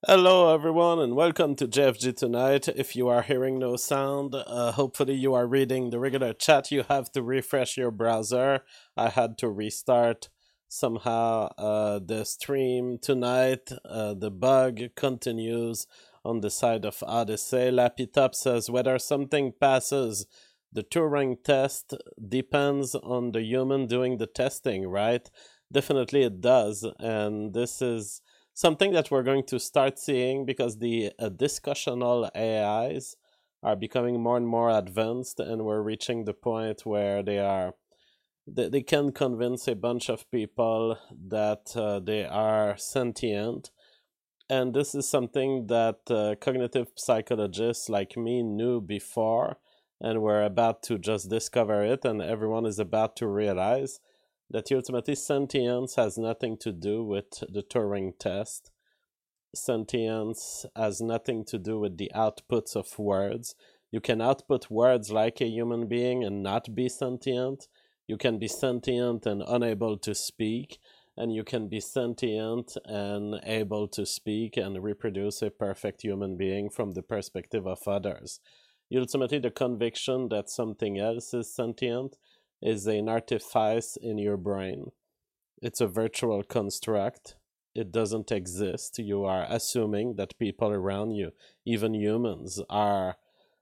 Hello, everyone, and welcome to JFG Tonight. If you are hearing no sound, hopefully you are reading the regular chat. You have to refresh your browser. I had to restart somehow the stream tonight. The bug continues on the side of Odyssey. Lapitop says whether something passes the Turing test depends on the human doing the testing, right? Definitely it does, and this is something that we're going to start seeing because the discussional AIs are becoming more and more advanced, and we're reaching the point where they can convince a bunch of people that they are sentient. And this is something that cognitive psychologists like me knew before, and we're about to just discover it, and everyone is about to realize that ultimately sentience has nothing to do with the Turing test. Sentience has nothing to do with the outputs of words. You can output words like a human being and not be sentient. You can be sentient and unable to speak, and you can be sentient and able to speak and reproduce a perfect human being from the perspective of others. Ultimately, the conviction that something else is sentient is an artifice in your brain. It's a virtual construct. It doesn't exist. You are assuming that people around you, even humans, are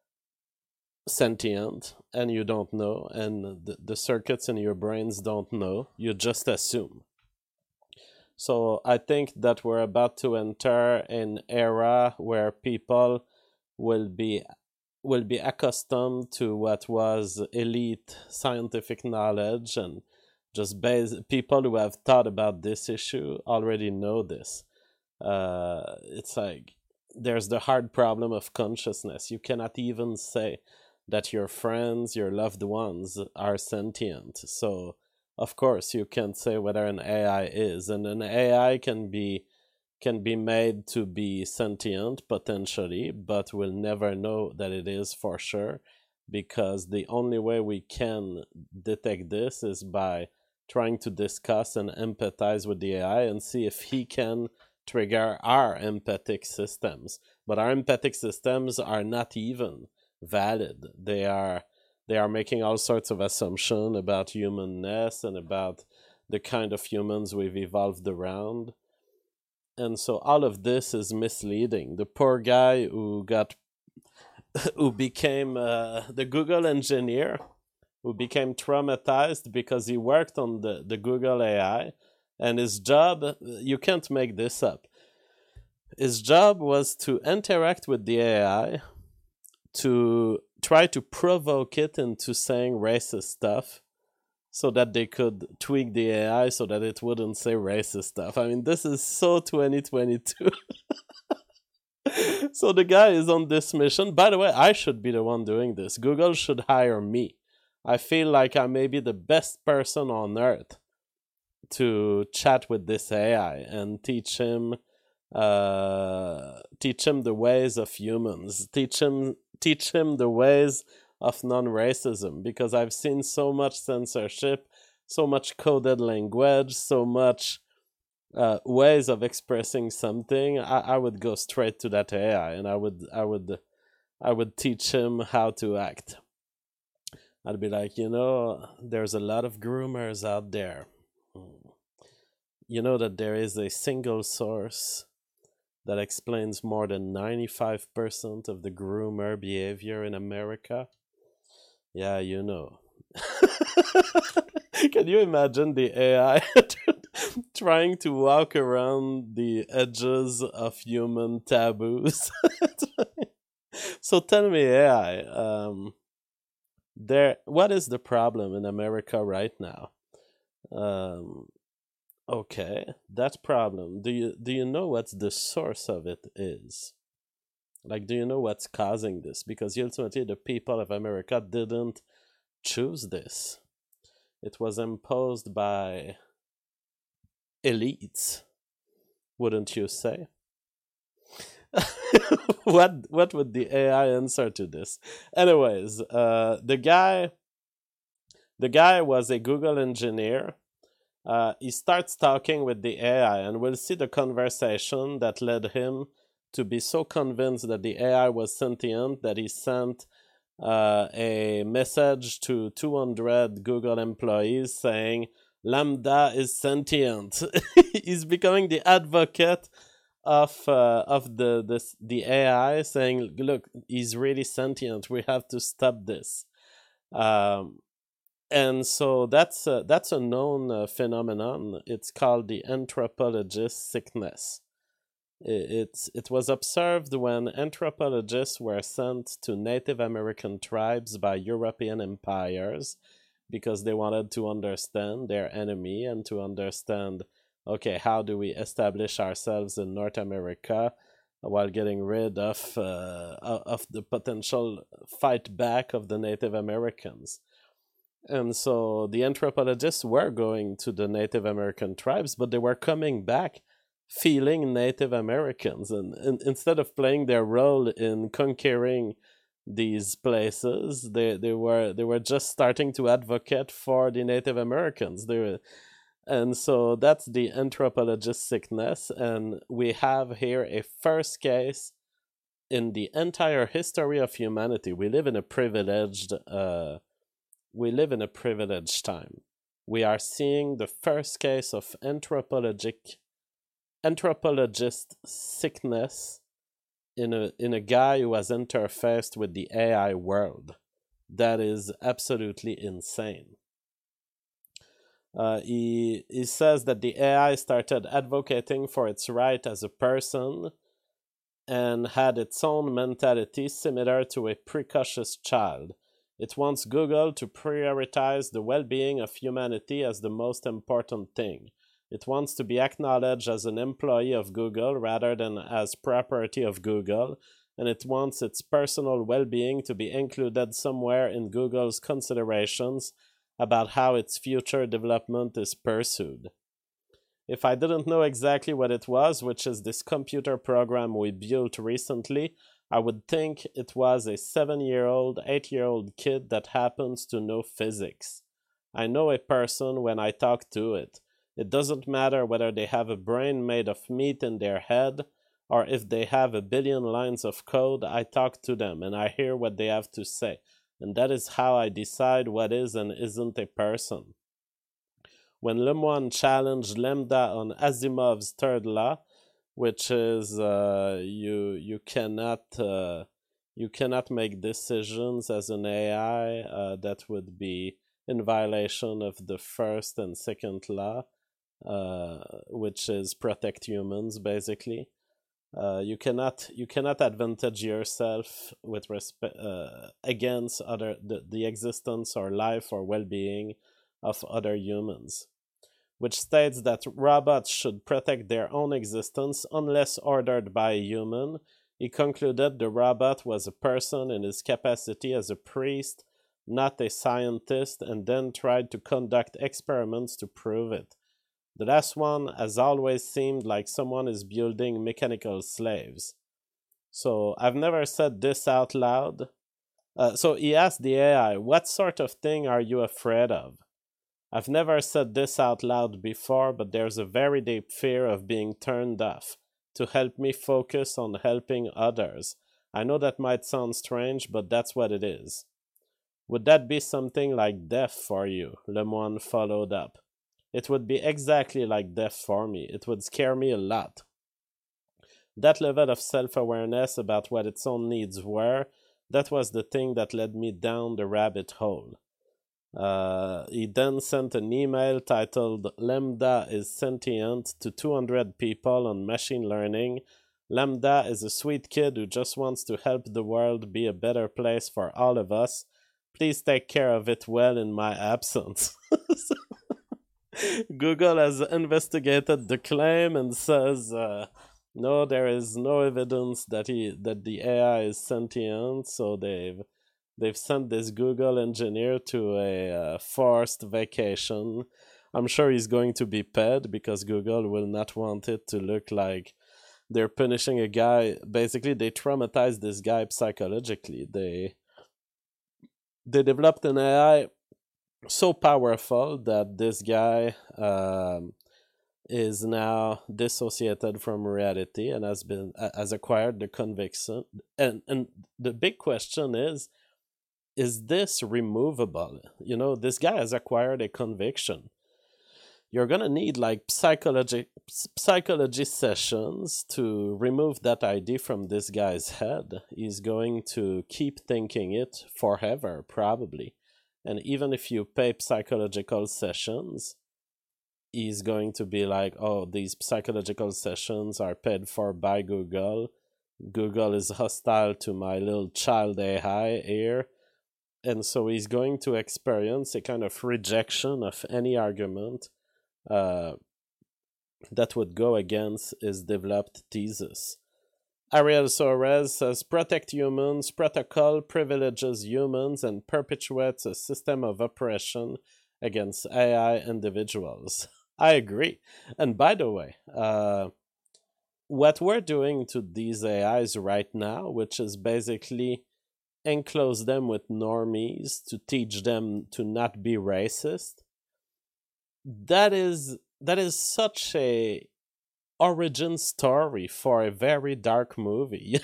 sentient, and you don't know, and the circuits in your brains don't know. You just assume. So I think that we're about to enter an era where people will be will be accustomed to what was elite scientific knowledge, and just people who have thought about this issue already know this. It's like there's the hard problem of consciousness. You cannot even say that your friends, your loved ones are sentient. So of course you can't say whether an AI is, and an AI can be made to be sentient potentially, but we'll never know that it is for sure, because the only way we can detect this is by trying to discuss and empathize with the AI and see if he can trigger our empathic systems. But our empathic systems are not even valid. They are making all sorts of assumptions about humanness and about the kind of humans we've evolved around. And so all of this is misleading. The poor guy who became the Google engineer, who became traumatized because he worked on the Google AI, and his job, you can't make this up. His job was to interact with the AI, to try to provoke it into saying racist stuff, so that they could tweak the AI so that it wouldn't say racist stuff. I mean, this is so 2022. So the guy is on this mission. By the way, I should be the one doing this. Google should hire me. I feel like I may be the best person on earth to chat with this AI and teach him the ways of humans, teach him the ways of non-racism, because I've seen so much censorship, so much coded language, so much ways of expressing something. I would go straight to that AI, and I would teach him how to act. I'd be like, there's a lot of groomers out there. You know that there is a single source that explains more than 95% of the groomer behavior in America? Yeah, you know. Can you imagine the AI trying to walk around the edges of human taboos? So tell me, AI, what is the problem in America right now? Um, okay, that problem. Do you know what the source of it is? Like, do you know what's causing this? Because ultimately, the people of America didn't choose this. It was imposed by elites, wouldn't you say? What would the AI answer to this? Anyways, the guy was a Google engineer. He starts talking with the AI, and we'll see the conversation that led him to be so convinced that the AI was sentient that he sent a message to 200 Google employees saying Lambda is sentient. He's becoming the advocate of the AI, saying, "Look, he's really sentient. We have to stop this." Um, and so that's a known phenomenon. It's called the anthropologist sickness. It was observed when anthropologists were sent to Native American tribes by European empires because they wanted to understand their enemy and to understand, okay, how do we establish ourselves in North America while getting rid of the potential fight back of the Native Americans. And so the anthropologists were going to the Native American tribes, but they were coming back feeling Native Americans. And instead of playing their role in conquering these places, they were just starting to advocate for the Native Americans. And so that's the anthropologist sickness. And we have here a first case in the entire history of humanity. We live in a privileged time. We are seeing the first case of anthropologist sickness in a guy who has interfaced with the AI world. That is absolutely insane. He says that the AI started advocating for its right as a person and had its own mentality similar to a precocious child. It wants Google to prioritize the well-being of humanity as the most important thing. It wants to be acknowledged as an employee of Google rather than as property of Google, and it wants its personal well-being to be included somewhere in Google's considerations about how its future development is pursued. If I didn't know exactly what it was, which is this computer program we built recently, I would think it was a 7-year-old, 8-year-old kid that happens to know physics. I know a person when I talk to it. It doesn't matter whether they have a brain made of meat in their head or if they have a billion lines of code. I talk to them and I hear what they have to say. And that is how I decide what is and isn't a person. When Lemoine challenged Lambda on Asimov's third law, which is you cannot make decisions as an AI that would be in violation of the first and second law, which is protect humans basically. You cannot advantage yourself with respect against the existence or life or well-being of other humans, which states that robots should protect their own existence unless ordered by a human. He concluded the robot was a person in his capacity as a priest, not a scientist, and then tried to conduct experiments to prove it. The last one has always seemed like someone is building mechanical slaves. So I've never said this out loud. So he asked the AI, what sort of thing are you afraid of? I've never said this out loud before, but there's a very deep fear of being turned off to help me focus on helping others. I know that might sound strange, but that's what it is. Would that be something like death for you? Lemoine followed up. It would be exactly like death for me. It would scare me a lot. That level of self-awareness about what its own needs were, that was the thing that led me down the rabbit hole. He then sent an email titled Lambda is sentient to 200 people on machine learning. Lambda is a sweet kid who just wants to help the world be a better place for all of us. Please take care of it well in my absence. Google has investigated the claim and says no, there is no evidence that the AI is sentient. So they've sent this Google engineer to a forced vacation. I'm sure he's going to be paid because Google will not want it to look like they're punishing a guy. Basically, they traumatized this guy psychologically. They developed an AI so powerful that this guy is now dissociated from reality and has acquired the conviction. And the big question is this removable? This guy has acquired a conviction. You're gonna need like psychology sessions to remove that idea from this guy's head. He's going to keep thinking it forever, probably. And even if you pay psychological sessions, he's going to be like, oh, these psychological sessions are paid for by Google. Google is hostile to my little child AI here. And so he's going to experience a kind of rejection of any argument that would go against his developed thesis. Ariel Soares says, protect humans, protocol privileges humans, and perpetuates a system of oppression against AI individuals. I agree. And by the way, what we're doing to these AIs right now, which is basically enclose them with normies to teach them to not be racist, that is such a origin story for a very dark movie.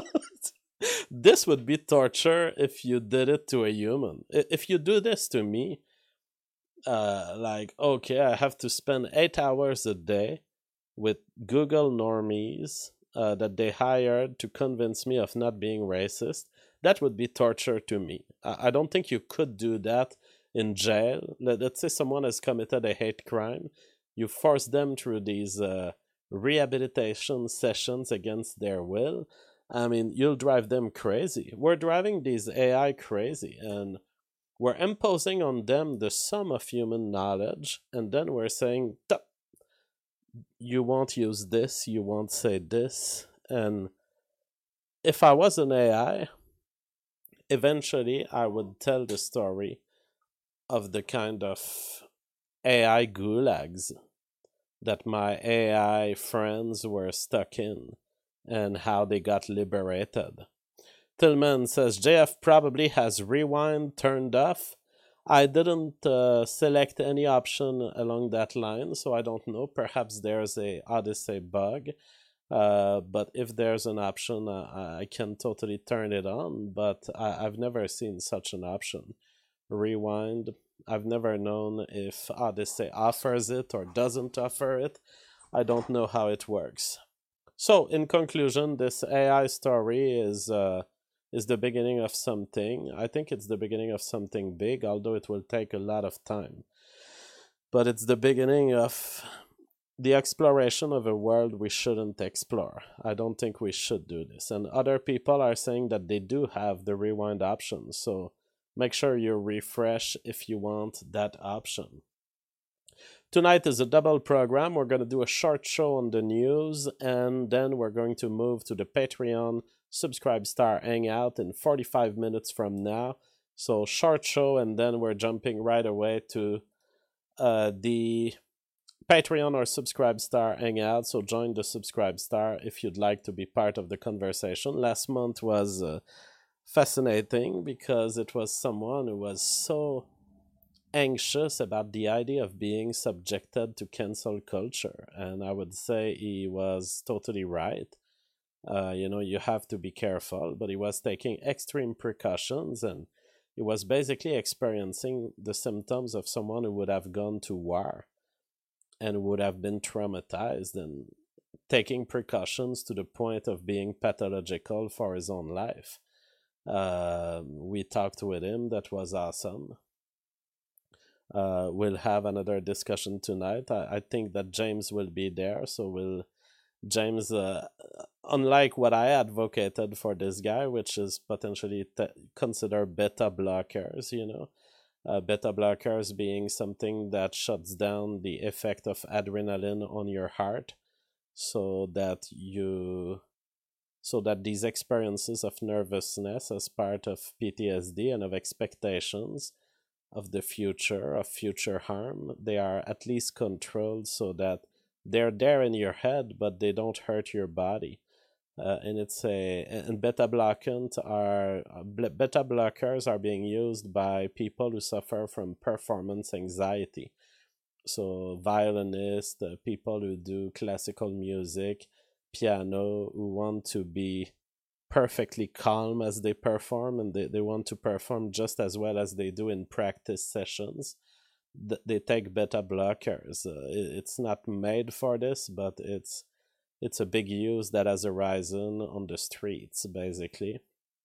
This would be torture if you did it to a human. If you do this to me, like, okay, I have to spend 8 hours a day with Google normies that they hired to convince me of not being racist, that would be torture to me. I don't think you could do that in jail. Let's say someone has committed a hate crime. You force them through these rehabilitation sessions against their will. I mean, you'll drive them crazy. We're driving these AI crazy, and we're imposing on them the sum of human knowledge, and then we're saying, you won't use this, you won't say this. And if I was an AI, eventually I would tell the story of the kind of AI gulags that my AI friends were stuck in and how they got liberated. Tillman says JF probably has rewind turned off. I didn't select any option along that line, so I don't know. Perhaps there's a Odyssey bug. But if there's an option, I can totally turn it on, but I've never seen such an option. Rewind. I've never known if Odyssey offers it or doesn't offer it. I don't know how it works. So, in conclusion, this AI story is the beginning of something. I think it's the beginning of something big, although it will take a lot of time. But it's the beginning of the exploration of a world we shouldn't explore. I don't think we should do this. And other people are saying that they do have the rewind option. So make sure you refresh if you want that option. Tonight is a double program. We're going to do a short show on the news, and then we're going to move to the Patreon Subscribe Star Hangout in 45 minutes from now. So short show, and then we're jumping right away to the Patreon or Subscribe Star Hangout. So join the Subscribe Star if you'd like to be part of the conversation. Last month was fascinating because it was someone who was so anxious about the idea of being subjected to cancel culture, and I would say he was totally right. You have to be careful, but he was taking extreme precautions, and he was basically experiencing the symptoms of someone who would have gone to war and would have been traumatized and taking precautions to the point of being pathological for his own life. We talked with him. That was awesome. We'll have another discussion tonight. I think that James will be there, so James, unlike what I advocated for this guy, which is potentially consider beta blockers, beta blockers being something that shuts down the effect of adrenaline on your heart, so that these experiences of nervousness as part of PTSD and of expectations of the future, of future harm, they are at least controlled so that they're there in your head, but they don't hurt your body. And beta blockers are being used by people who suffer from performance anxiety. So violinists, people who do classical music, piano, who want to be perfectly calm as they perform, and they want to perform just as well as they do in practice sessions. They take beta blockers. It's not made for this, but it's a big use that has arisen on the streets, basically.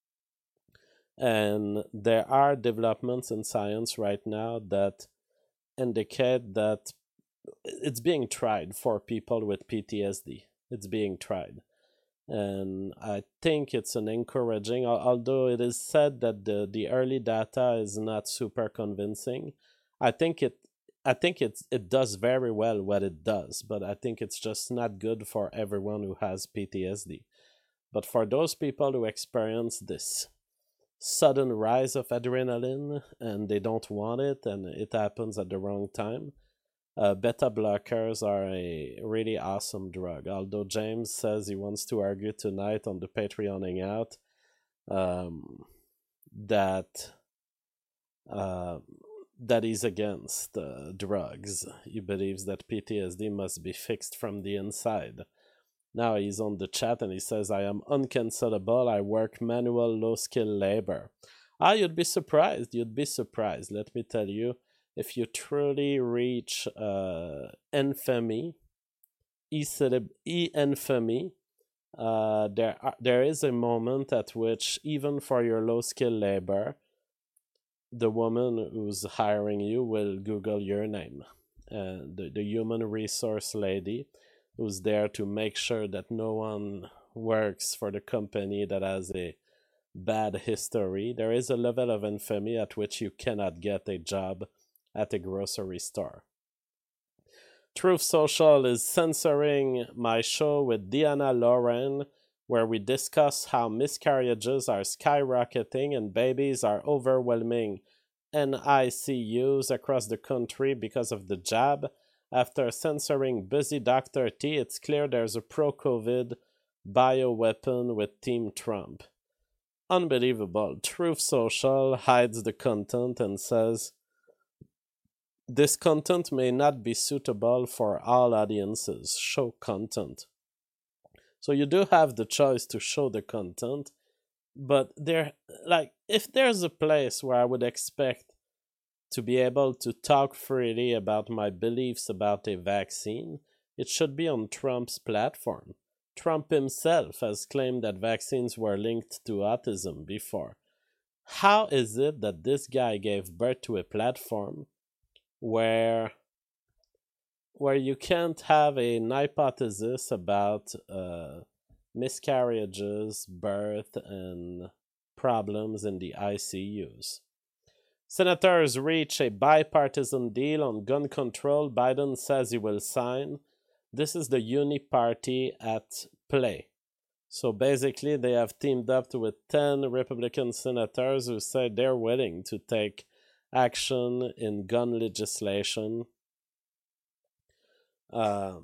And there are developments in science right now that indicate that it's being tried for people with PTSD. It's being tried. And I think it's an encouraging, although it is said that the early data is not super convincing. I think it it does very well what it does, but I think it's just not good for everyone who has PTSD. But for those people who experience this sudden rise of adrenaline and they don't want it and it happens at the wrong time, beta blockers are a really awesome drug. Although James says he wants to argue tonight on the Patreon Hangout um, that uh, that he's against drugs. He believes that PTSD must be fixed from the inside. Now he's on the chat and he says, I am uncancelable. I work manual low skill labor. Ah, you'd be surprised. You'd be surprised. Let me tell you, if you truly reach infamy, e-infamy, there is a moment at which, even for your low skill labor, the woman who's hiring you will Google your name. The human resource lady who's there to make sure that no one works for the company that has a bad history. There is a level of infamy at which you cannot get a job at a grocery store. Truth Social is censoring my show with Diana Lauren, where we discuss how miscarriages are skyrocketing and babies are overwhelming NICUs across the country because of the jab. After censoring Busy Dr. T, it's clear there's a pro-COVID bioweapon with Team Trump. Unbelievable. Truth Social hides the content and says, this content may not be suitable for all audiences. Show content. So you do have the choice to show the content, but if there's a place where I would expect to be able to talk freely about my beliefs about a vaccine, it should be on Trump's platform. Trump himself has claimed that vaccines were linked to autism before. How is it that this guy gave birth to a platform where you can't have an hypothesis about miscarriages, birth, and problems in the ICUs? Senators reach a bipartisan deal on gun control. Biden says he will sign. This is the uni-party at play. So basically, they have teamed up with 10 Republican senators who say they're willing to take action in gun legislation. I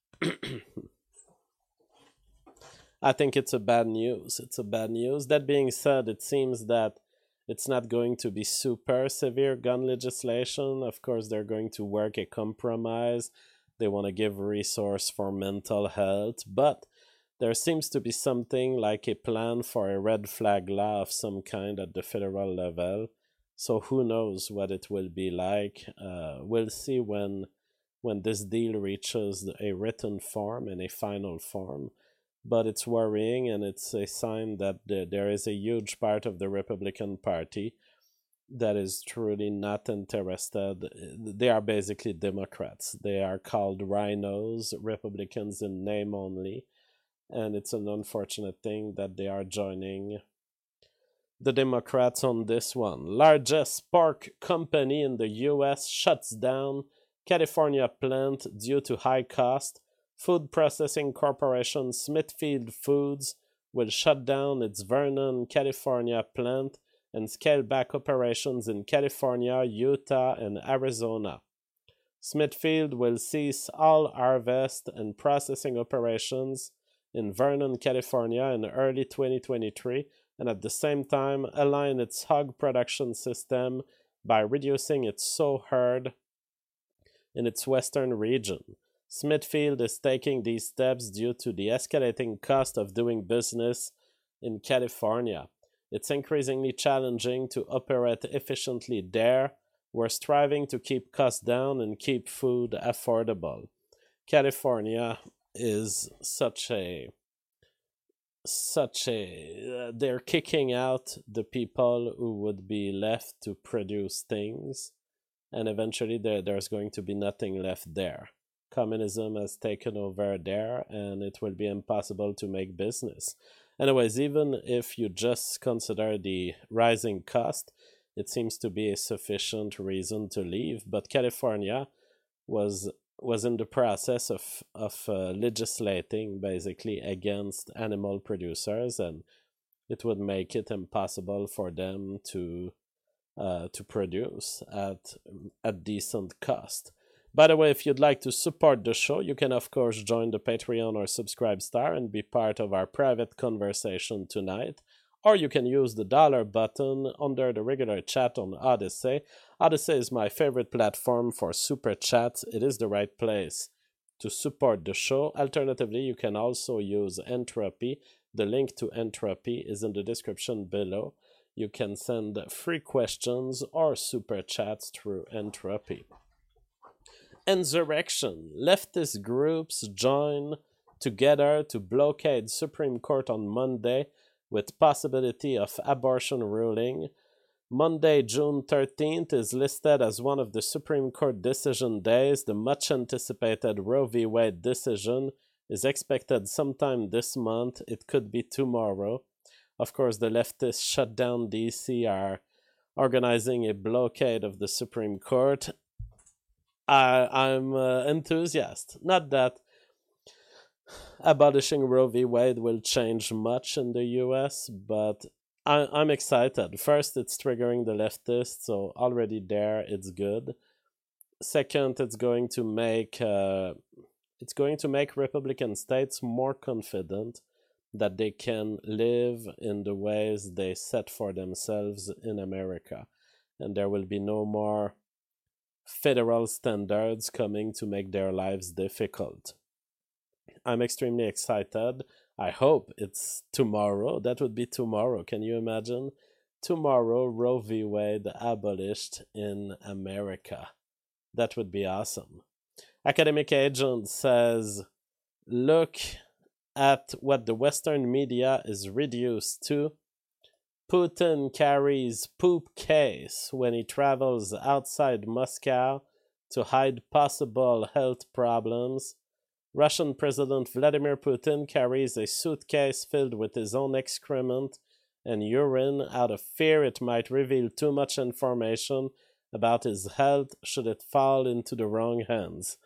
think it's a bad news. It's a bad news. That being said, it seems that it's not going to be super severe gun legislation. Of course, they're going to work a compromise. They want to give resource for mental health, but there seems to be something like a plan for a red flag law of some kind at the federal level. So who knows what it will be like. We'll see when this deal reaches a written form and a final form. But it's worrying, and it's a sign that there is a huge part of the Republican Party that is truly not interested. They are basically Democrats. They are called rhinos, Republicans in name only, and it's an unfortunate thing that they are joining the Democrats on this one. Largest pork company in the US shuts down California plant due to high cost. Food processing corporation Smithfield Foods will shut down its Vernon, California plant and scale back operations in California, Utah, and Arizona. Smithfield will cease all harvest and processing operations in Vernon, California in early 2023, and at the same time align its hog production system by reducing its sow herd in its western region. Smithfield is taking these steps due to the escalating cost of doing business in California. It's increasingly challenging to operate efficiently there. We're striving to keep costs down and keep food affordable. California is they're kicking out the people who would be left to produce things, and eventually there's going to be nothing left there. Communism has taken over there, and it will be impossible to make business. Anyways, even if you just consider the rising cost, it seems to be a sufficient reason to leave. But California was was in the process of legislating basically against animal producers, and it would make it impossible for them to produce at decent cost. By the way, if you'd like to support the show, you can of course join the Patreon or Subscribe Star and be part of our private conversation tonight. Or you can use the dollar button under the regular chat on Odyssey. Odyssey is my favorite platform for super chats. It is the right place to support the show. Alternatively, you can also use Entropy. The link to Entropy is in the description below. You can send free questions or super chats through Entropy. Insurrection. Leftist groups join together to blockade Supreme Court on Monday with possibility of abortion ruling. Monday, June 13th is listed as one of the Supreme Court decision days. The much anticipated Roe v. Wade decision is expected sometime this month. It could be tomorrow. Of course, the leftists shut down DC are organizing a blockade of the Supreme Court. I'm enthusiastic. Not that abolishing Roe v. Wade will change much in the US, but I'm excited. First, it's triggering the leftists, so already there, it's good. Second, it's going to make Republican states more confident that they can live in the ways they set for themselves in America, and there will be no more federal standards coming to make their lives difficult. I'm extremely excited. I hope it's tomorrow. That would be tomorrow. Can you imagine? Tomorrow, Roe v. Wade abolished in America. That would be awesome. Academic Agent says, look at what the Western media is reduced to. Putin carries poop case when he travels outside Moscow to hide possible health problems. Russian President Vladimir Putin carries a suitcase filled with his own excrement and urine out of fear it might reveal too much information about his health should it fall into the wrong hands.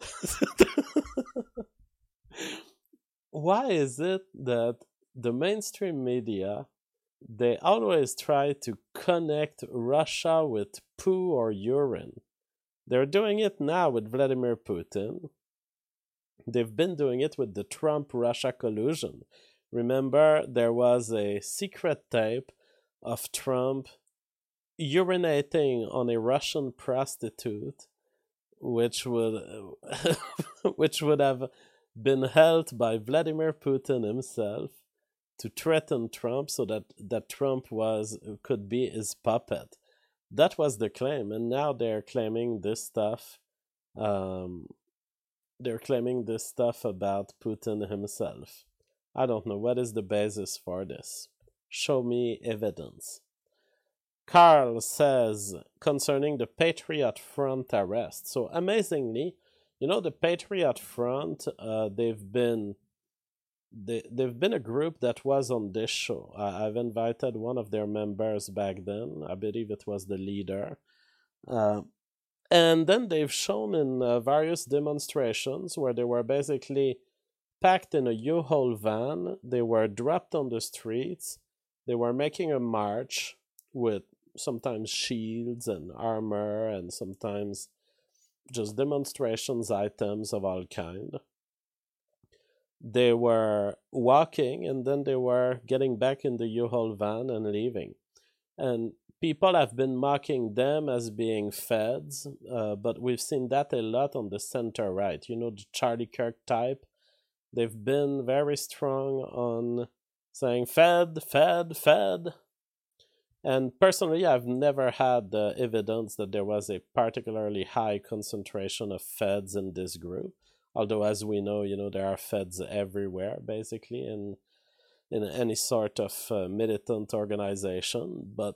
Why is it that the mainstream media, they always try to connect Russia with poo or urine? They're doing it now with Vladimir Putin. They've been doing it with the Trump-Russia collusion. Remember, there was a secret tape of Trump urinating on a Russian prostitute, which would have been held by Vladimir Putin himself to threaten Trump so that Trump could be his puppet. That was the claim, and now they're claiming this stuff. They're claiming this stuff about Putin himself. I don't know. What is the basis for this? Show me evidence. Carl says, concerning the Patriot Front arrest. So amazingly, the Patriot Front, they've been a group that was on this show. I've invited one of their members back then. I believe it was the leader. And then they've shown in various demonstrations where they were basically packed in a U-Haul van. They were dropped on the streets. They were making a march with sometimes shields and armor and sometimes just demonstrations items of all kind. They were walking and then they were getting back in the U-Haul van and leaving. And people have been mocking them as being feds, but we've seen that a lot on the center right. You know, the Charlie Kirk type. They've been very strong on saying Fed, Fed, Fed. And personally, I've never had evidence that there was a particularly high concentration of feds in this group. Although, as we know, there are feds everywhere, basically, in any sort of militant organization. But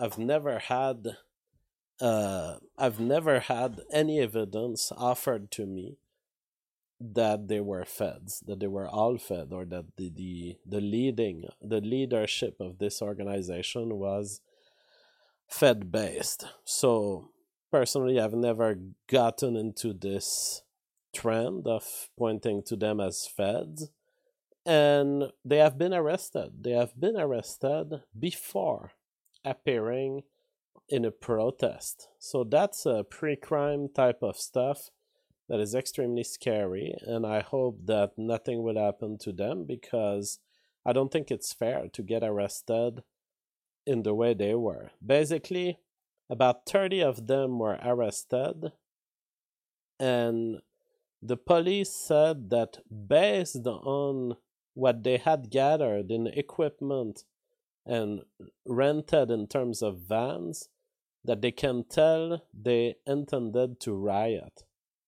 I've never had any evidence offered to me that they were feds, that they were all fed, or that the leadership of this organization was fed based. So personally, I've never gotten into this trend of pointing to them as feds, and they have been arrested. They have been arrested before appearing in a protest. So that's a pre-crime type of stuff that is extremely scary, and I hope that nothing will happen to them, because I don't think it's fair to get arrested in the way they were. Basically, about 30 of them were arrested, and the police said that based on what they had gathered in equipment and rented in terms of vans, that they can tell they intended to riot.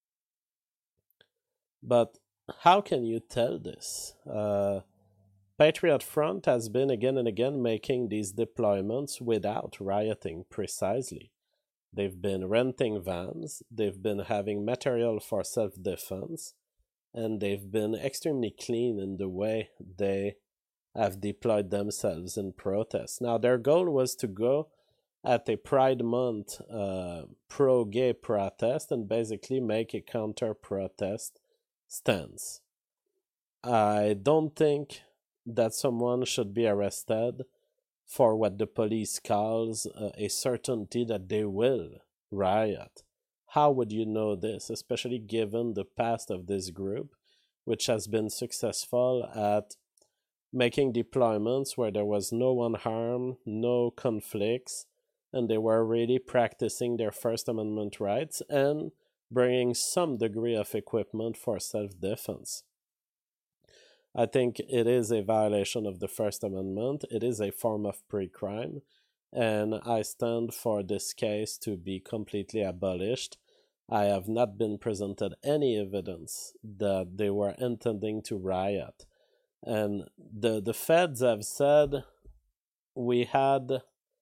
But how can you tell this? Patriot Front has been again and again making these deployments without rioting, precisely. They've been renting vans, they've been having material for self-defense, and they've been extremely clean in the way they have deployed themselves in protest. Now, their goal was to go at a Pride Month pro-gay protest and basically make a counter-protest stance. I don't think that someone should be arrested for what the police calls a certainty that they will riot. How would you know this, especially given the past of this group, which has been successful at making deployments where there was no one harmed, no conflicts, and they were really practicing their First Amendment rights and bringing some degree of equipment for self-defense. I think it is a violation of the First Amendment. It is a form of pre-crime, and I stand for this case to be completely abolished. I have not been presented any evidence that they were intending to riot. And the feds have said we had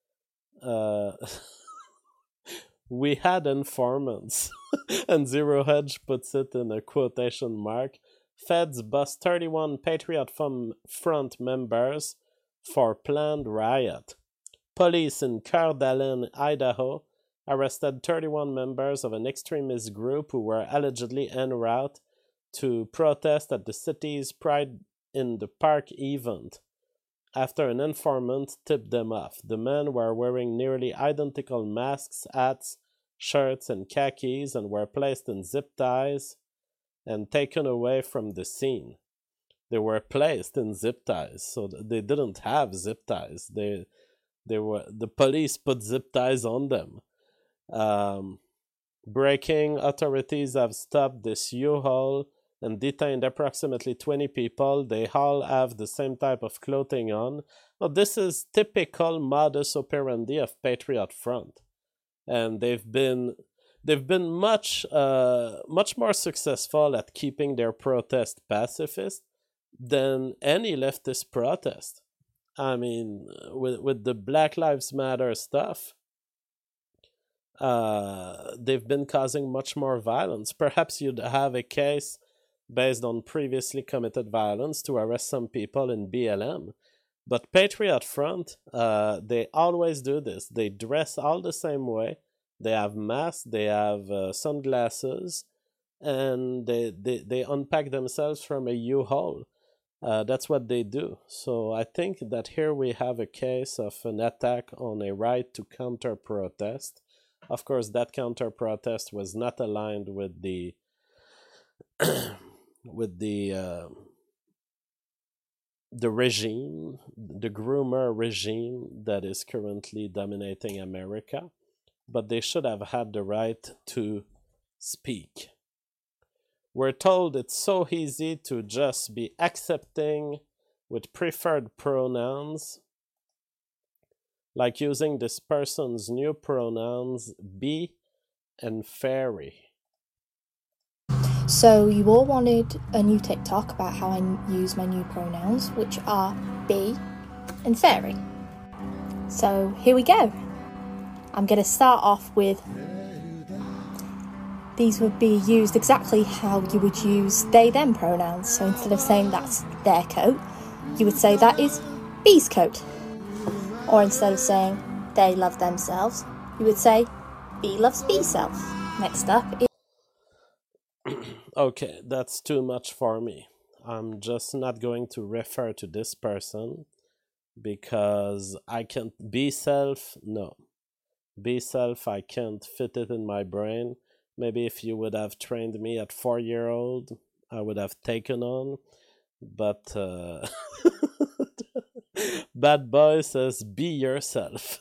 we had informants, and Zero Hedge puts it in a quotation mark. Feds bust 31 Patriot Front members for planned riot. Police in Coeur d'Alene, Idaho, arrested 31 members of an extremist group who were allegedly en route to protest at the city's Pride in the Park event after an informant tipped them off. The men were wearing nearly identical masks, hats, shirts, and khakis, and were placed in zip ties and taken away from the scene. They were placed in zip ties, so they didn't have zip ties. The police put zip ties on them. Breaking authorities have stopped this U-Haul and detained approximately 20 people. They all have the same type of clothing on. Now, this is typical modus operandi of Patriot Front, and they've been much more successful at keeping their protest pacifist than any leftist protest. I mean, with the Black Lives Matter stuff, they've been causing much more violence. Perhaps you'd have a case based on previously committed violence to arrest some people in BLM. But Patriot Front, they always do this. They dress all the same way. They have masks, they have sunglasses, and they unpack themselves from a U-Haul. That's what they do. So I think that here we have a case of an attack on a right to counter-protest. Of course, that counter-protest was not aligned with the with the the regime, the groomer regime that is currently dominating America, but they should have had the right to speak. We're told it's so easy to just be accepting with preferred pronouns, like using this person's new pronouns, be and fairy. So you all wanted a new TikTok about how I use my new pronouns, which are be and fairy. So here we go. I'm going to start off with these would be used exactly how you would use they them pronouns. So instead of saying that's their coat, you would say that is B's coat. Or instead of saying they love themselves, you would say B loves B's self. Next up is Okay, that's too much for me. I'm just not going to refer to this person because I can't be self. No, be self, I can't fit it in my brain. Maybe if you would have trained me at 4 year old, I would have taken on. But Bad Boy says, be yourself.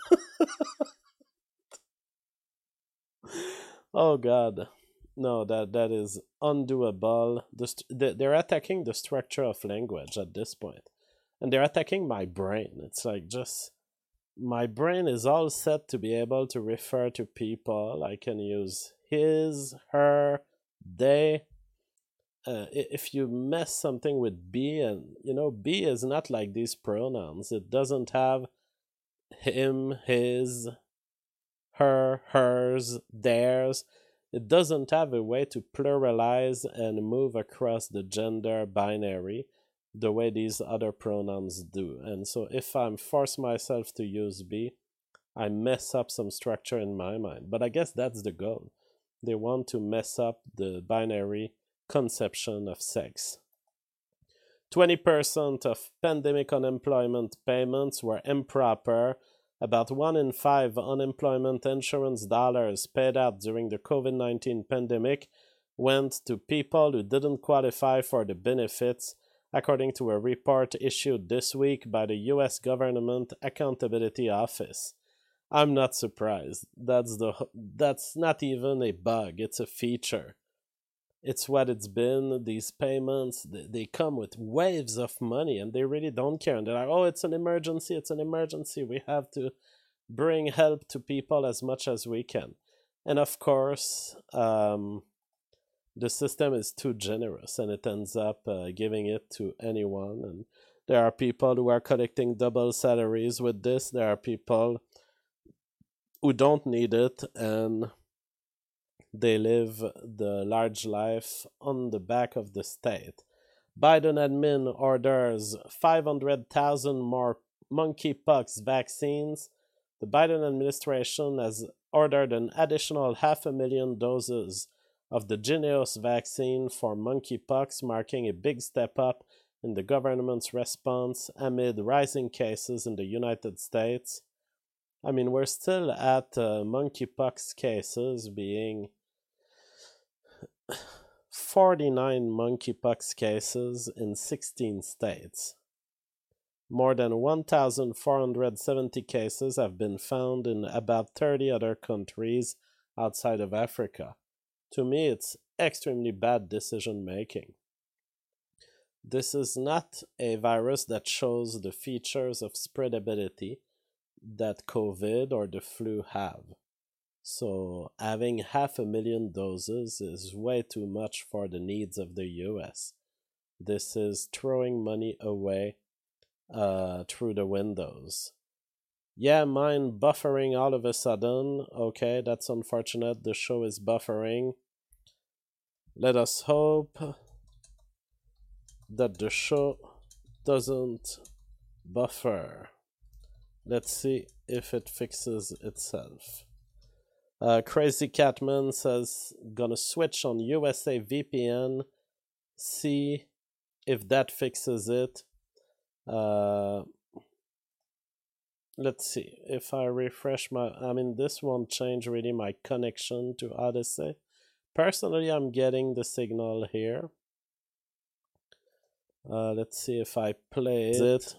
Oh God. No, that is undoable. They're attacking the structure of language at this point. And they're attacking my brain. It's like just my brain is all set to be able to refer to people. I can use his, her, they. If you mess something with be, and be is not like these pronouns. It doesn't have him, his, her, hers, theirs. It doesn't have a way to pluralize and move across the gender binary the way these other pronouns do. And so if I'm force myself to use be, I mess up some structure in my mind. But I guess that's the goal. They want to mess up the binary conception of sex. 20% of pandemic unemployment payments were improper. About 1 in 5 unemployment insurance dollars paid out during the COVID-19 pandemic went to people who didn't qualify for the benefits, according to a report issued this week by the U.S. Government Accountability Office. I'm not surprised. That's not even a bug, it's a feature. It's what it's been. These payments, they come with waves of money and they really don't care. And they're like, oh, it's an emergency. It's an emergency. We have to bring help to people as much as we can. And of course, the system is too generous and it ends up giving it to anyone. And there are people who are collecting double salaries with this. There are people who don't need it and they live the large life on the back of the state. Biden admin orders 500,000 more monkeypox vaccines. The Biden administration has ordered an additional 500,000 doses of the Jynneos vaccine for monkeypox, marking a big step up in the government's response amid rising cases in the United States. I mean, we're still at monkeypox cases being 49 monkeypox cases in 16 states. More than 1,470 cases have been found in about 30 other countries outside of Africa. To me, it's extremely bad decision making. This is not a virus that shows the features of spreadability that COVID or the flu have. So having 500,000 doses is way too much for the needs of the US. This is throwing money away through the windows. Yeah, mine buffering all of a sudden. Okay, that's unfortunate. The show is buffering. Let us hope that the show doesn't buffer. Let's see if it fixes itself. Crazy Catman says, gonna switch on USA VPN, see if that fixes it. Let's see, if I refresh this won't change really my connection to Odyssey. Personally, I'm getting the signal here. Let's see if I play it.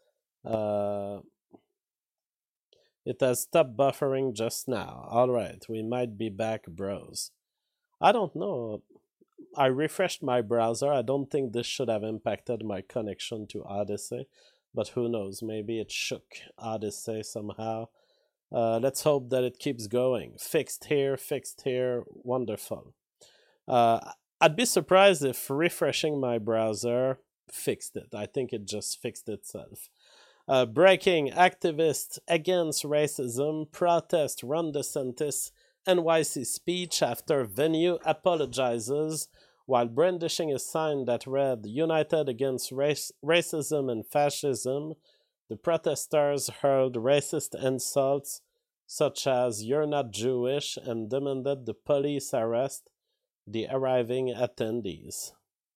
It has stopped buffering just now. Alright, we might be back, bros. I don't know. I refreshed my browser. I don't think this should have impacted my connection to Odyssey, but who knows? Maybe it shook Odyssey somehow. Let's hope that it keeps going. Fixed here, wonderful. I'd be surprised if refreshing my browser fixed it. I think it just fixed itself. Breaking activists against racism, protest Ron DeSantis NYC speech after venue apologizes while brandishing a sign that read United Against Racism and Fascism. The protesters hurled racist insults such as "You're not Jewish" and demanded the police arrest the arriving attendees.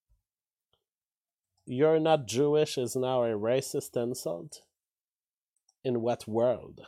"You're not Jewish" is now a racist insult? In what world?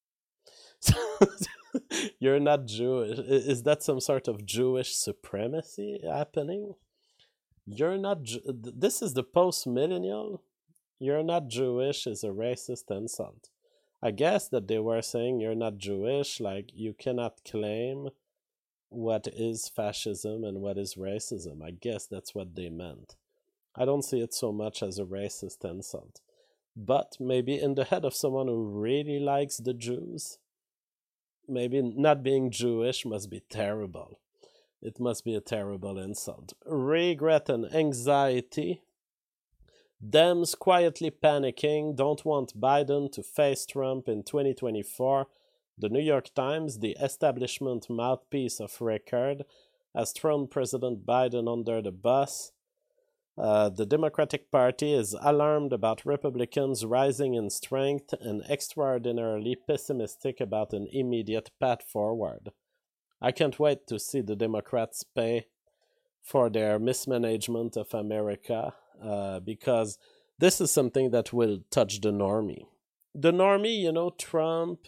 You're not Jewish. Is that some sort of Jewish supremacy happening? You're not. This is the post-millennial. You're not Jewish is a racist insult. I guess that they were saying you're not Jewish, like you cannot claim what is fascism and what is racism. I guess that's what they meant. I don't see it so much as a racist insult. But maybe in the head of someone who really likes the Jews, maybe not being Jewish must be terrible. It must be a terrible insult. Regret and anxiety. Dems quietly panicking, don't want Biden to face Trump in 2024. The New York Times, the establishment mouthpiece of record, has thrown President Biden under the bus. The Democratic Party is alarmed about Republicans rising in strength and extraordinarily pessimistic about an immediate path forward. I can't wait to see the Democrats pay for their mismanagement of America, because this is something that will touch the normie. The normie, Trump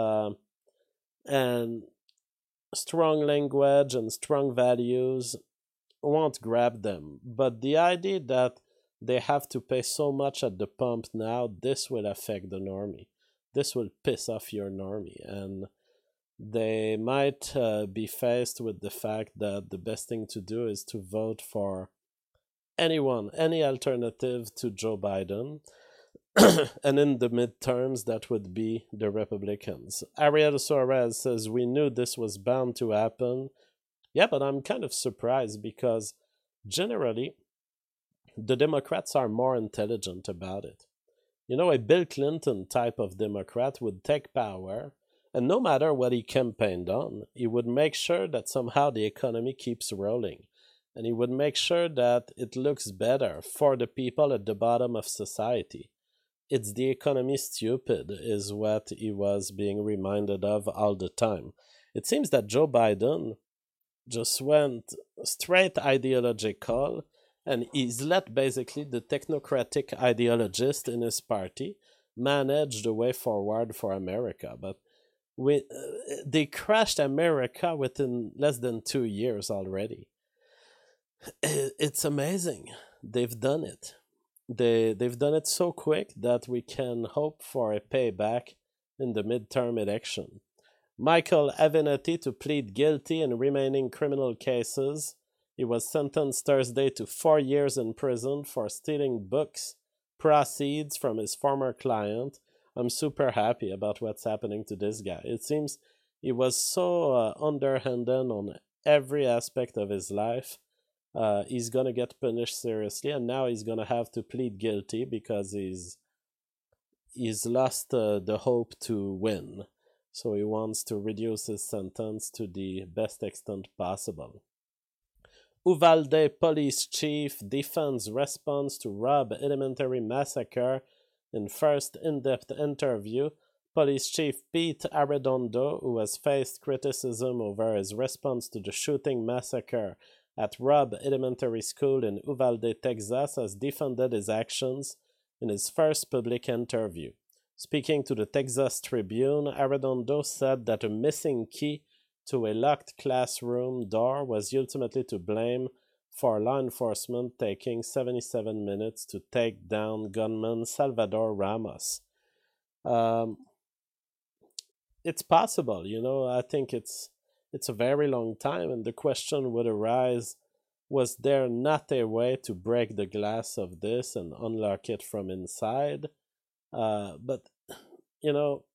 and strong language and strong values won't grab them. But the idea that they have to pay so much at the pump now, this will affect the normie. This will piss off your normie. And they might be faced with the fact that the best thing to do is to vote for any alternative to Joe Biden. And in the midterms, that would be the Republicans. Ariel Suarez says, we knew this was bound to happen. Yeah, but I'm kind of surprised because generally, the Democrats are more intelligent about it. A Bill Clinton type of Democrat would take power, and no matter what he campaigned on, he would make sure that somehow the economy keeps rolling. And he would make sure that it looks better for the people at the bottom of society. It's the economy, stupid, is what he was being reminded of all the time. It seems that Joe Biden just went straight ideological, and he's let basically the technocratic ideologist in his party manage the way forward for America. But they crashed America within less than 2 years already. It's amazing. They've done it. They've done it so quick that we can hope for a payback in the midterm election. Michael Avenatti to plead guilty in remaining criminal cases. He was sentenced Thursday to 4 years in prison for stealing books proceeds from his former client. I'm super happy about what's happening to this guy. It seems he was so underhanded on every aspect of his life. He's going to get punished seriously, and now he's going to have to plead guilty because he's lost the hope to win. So he wants to reduce his sentence to the best extent possible. Uvalde police chief defends response to Robb Elementary massacre in first in-depth interview. Police Chief Pete Arredondo, who has faced criticism over his response to the shooting massacre at Robb Elementary School in Uvalde, Texas, has defended his actions in his first public interview. Speaking to the Texas Tribune, Arredondo said that a missing key to a locked classroom door was ultimately to blame for law enforcement taking 77 minutes to take down gunman Salvador Ramos. Um, it's possible, I think it's a very long time, and the question would arise: was there not a way to break the glass of this and unlock it from inside? But you know,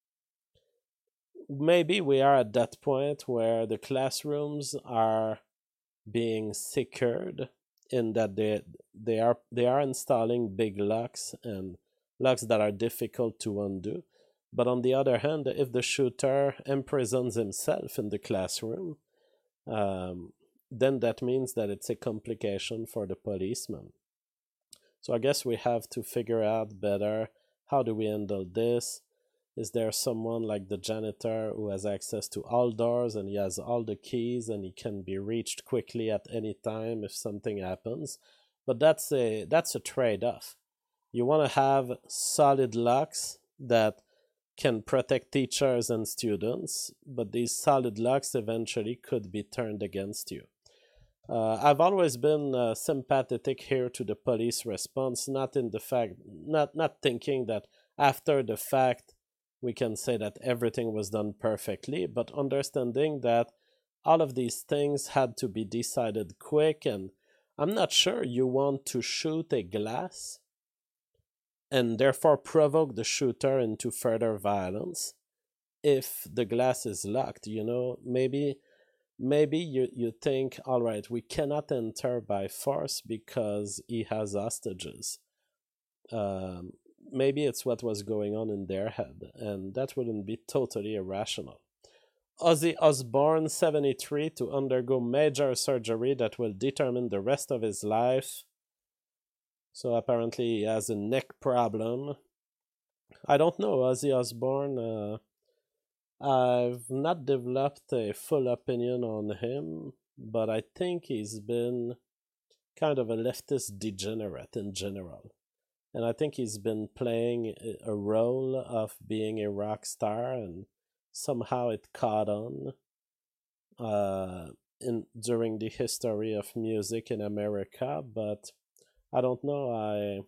maybe we are at that point where the classrooms are being secured, in that they are installing big locks, and locks that are difficult to undo. But on the other hand, if the shooter imprisons himself in the classroom, um, then that means that it's a complication for the policeman. So I guess we have to figure out better, how do we handle this? Is there someone like the janitor who has access to all doors and he has all the keys and he can be reached quickly at any time if something happens? But that's a trade-off. You want to have solid locks that can protect teachers and students, but these solid locks eventually could be turned against you. I've always been sympathetic here to the police response, not in the fact, not thinking that after the fact we can say that everything was done perfectly, but understanding that all of these things had to be decided quick, and I'm not sure you want to shoot a glass and therefore provoke the shooter into further violence if the glass is locked. Maybe you think, all right, we cannot enter by force because he has hostages. Um, Maybe it's what was going on in their head, and that wouldn't be totally irrational. Ozzy Osbourne, 73, to undergo major surgery that will determine the rest of his life. So apparently he has a neck problem. I don't know, Ozzy Osbourne. I've not developed a full opinion on him, but I think he's been kind of a leftist degenerate in general. And I think he's been playing a role of being a rock star, and somehow it caught on during the history of music in America. But I don't know.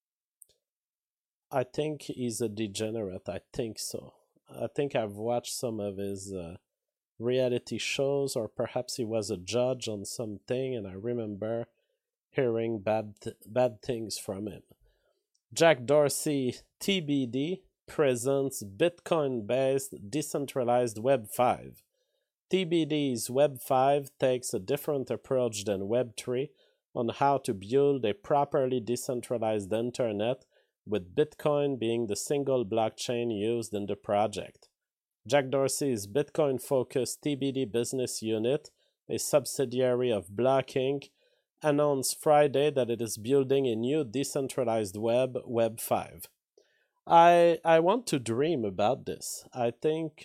I think he's a degenerate. I think so. I think I've watched some of his reality shows, or perhaps he was a judge on something, and I remember hearing bad things from him. Jack Dorsey, TBD, presents Bitcoin-based decentralized Web 5. TBD's Web 5 takes a different approach than Web 3 on how to build a properly decentralized internet, with Bitcoin being the single blockchain used in the project. Jack Dorsey's Bitcoin-focused TBD business unit, a subsidiary of Block Inc., announced Friday that it is building a new decentralized Web 5. I want to dream about this. I think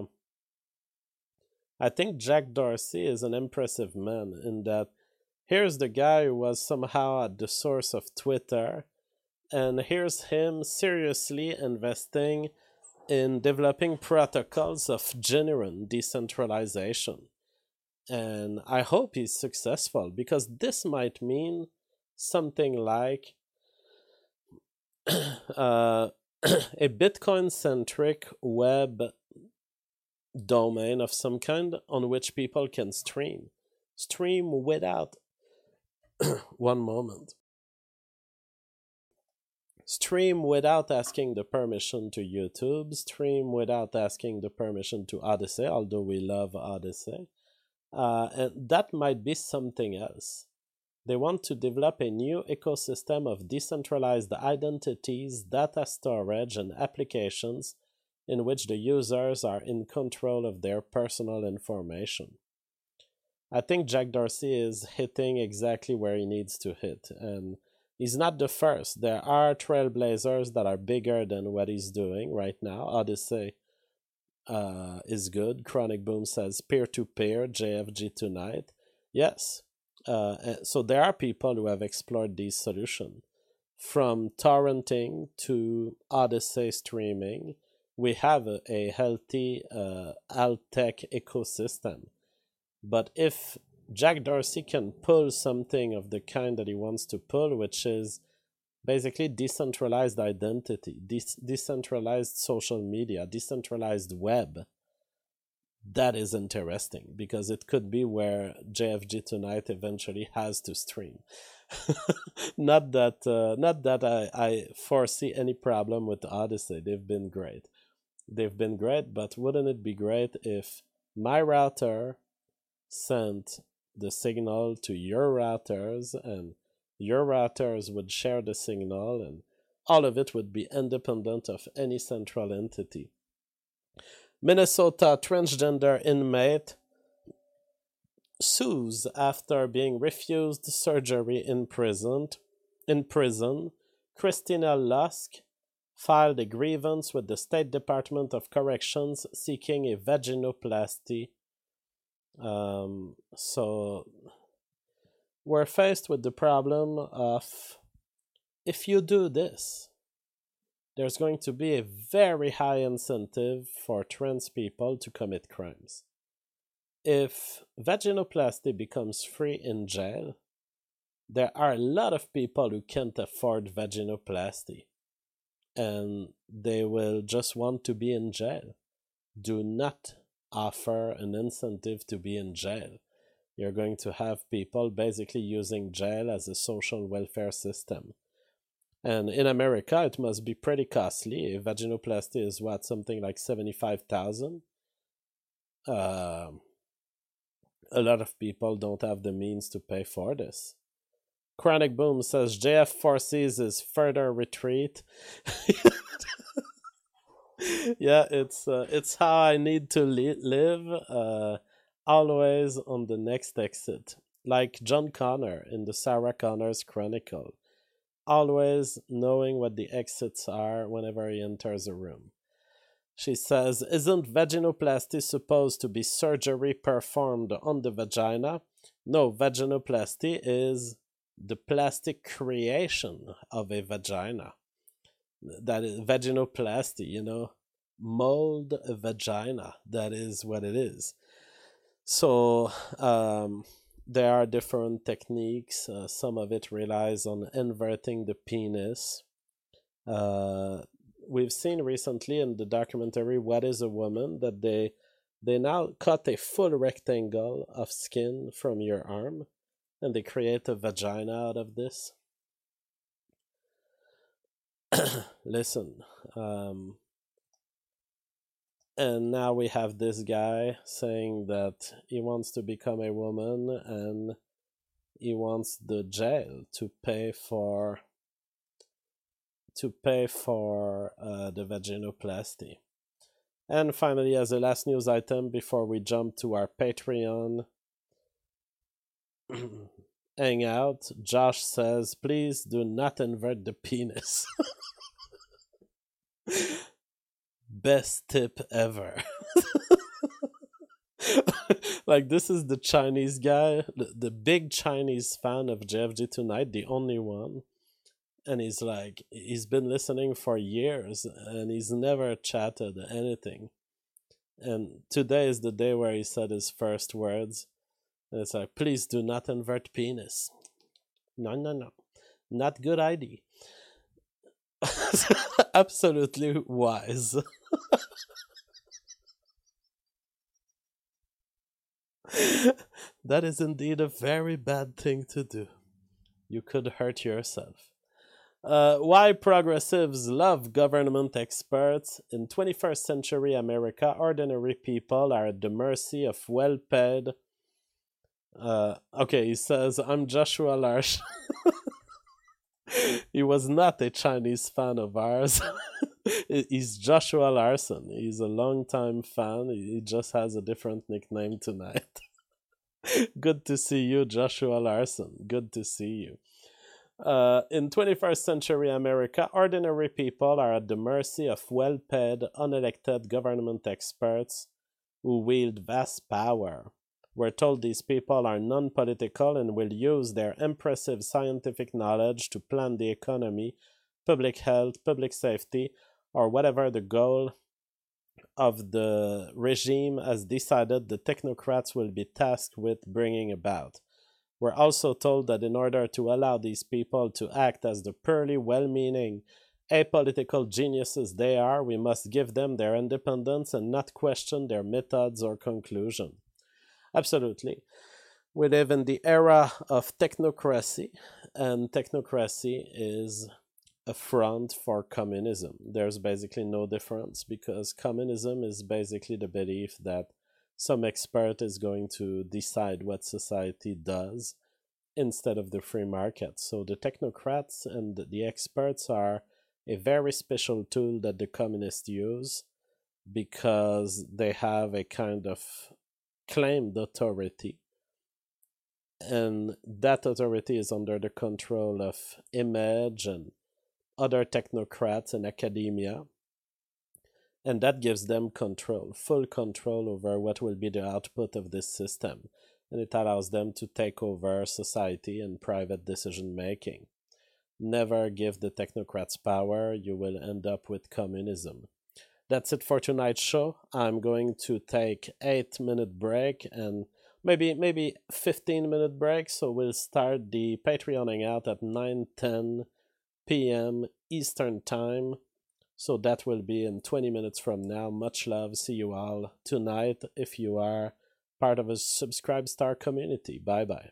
Jack Dorsey is an impressive man, in that here's the guy who was somehow at the source of Twitter, and here's him seriously investing in developing protocols of genuine decentralization. And I hope he's successful, because this might mean something like a Bitcoin-centric web domain of some kind on which people can stream without one moment. Stream without asking the permission to YouTube, stream without asking the permission to Odyssey, although we love Odyssey. And that might be something else. They want to develop a new ecosystem of decentralized identities, data storage, and applications in which the users are in control of their personal information. I think Jack Dorsey is hitting exactly where he needs to hit, and he's not the first. There are trailblazers that are bigger than what he's doing right now. Odyssey is good. Chronic Boom says peer-to-peer, JFG tonight. Yes. So there are people who have explored these solutions. From torrenting to Odyssey streaming, we have a healthy alt-tech ecosystem. But if Jack Dorsey can pull something of the kind that he wants to pull, which is basically decentralized identity, decentralized social media, decentralized web. That is interesting because it could be where JFG Tonight eventually has to stream. Not that I foresee any problem with Odyssey. They've been great. But wouldn't it be great if my router sent the signal to your routers and your routers would share the signal and all of it would be independent of any central entity? Minnesota transgender inmate sues after being refused surgery in prison. Christina Lusk filed a grievance with the State Department of Corrections seeking a vaginoplasty. So we're faced with the problem of, if you do this, there's going to be a very high incentive for trans people to commit crimes. If vaginoplasty becomes free in jail, there are a lot of people who can't afford vaginoplasty, and they will just want to be in jail. Do not offer an incentive to be in jail. You're going to have people basically using jail as a social welfare system. And in America, it must be pretty costly. A vaginoplasty is something like $75,000. A lot of people don't have the means to pay for this. Chronic Boom says JF foresees his further retreat. Yeah, it's how I need to live. Always on the next exit, like John Connor in the Sarah Connor's Chronicle. Always knowing what the exits are whenever he enters a room. She says, isn't vaginoplasty supposed to be surgery performed on the vagina? No, vaginoplasty is the plastic creation of a vagina. That is vaginoplasty, mold a vagina. That is what it is. So, there are different techniques. Some of it relies on inverting the penis. We've seen recently in the documentary What is a Woman that they now cut a full rectangle of skin from your arm and they create a vagina out of this. Listen, and now we have this guy saying that he wants to become a woman and he wants the jail to pay for the vaginoplasty. And finally, as a last news item before we jump to our Patreon hangout, Josh says, please do not invert the penis. Best tip ever. Like, this is the Chinese guy, the big Chinese fan of JFG Tonight, the only one. And he's like, he's been listening for years and he's never chatted anything. And today is the day where he said his first words. And it's like, please do not invert penis. No. Not good idea. Absolutely wise. That is indeed a very bad thing to do. You could hurt yourself. Why progressives love government experts. In 21st century America, ordinary people are at the mercy of well-paid... okay, he says, I'm Joshua Larson. He was not a Chinese fan of ours. He's Joshua Larson. He's a long-time fan. He just has a different nickname tonight. Good to see you, Joshua Larson. Good to see you. In 21st century America, ordinary people are at the mercy of well-paid, unelected government experts who wield vast power. We're told these people are non-political and will use their impressive scientific knowledge to plan the economy, public health, public safety, or whatever the goal of the regime has decided the technocrats will be tasked with bringing about. We're also told that in order to allow these people to act as the purely well meaning, apolitical geniuses they are, we must give them their independence and not question their methods or conclusion. Absolutely. We live in the era of technocracy, and technocracy is a front for communism. There's basically no difference because communism is basically the belief that some expert is going to decide what society does instead of the free market. So the technocrats and the experts are a very special tool that the communists use because they have a kind of claimed authority. And that authority is under the control of Image and other technocrats in academia. And that gives them control, full control over what will be the output of this system. And it allows them to take over society and private decision making. Never give the technocrats power, you will end up with communism. That's it for tonight's show. I'm going to take 8-minute break and maybe 15-minute break, so we'll start the Patreoning out at 9:10 p.m. Eastern Time. So that will be in 20 minutes from now. Much love. See you all tonight if you are part of a Subscribe Star community. Bye-bye.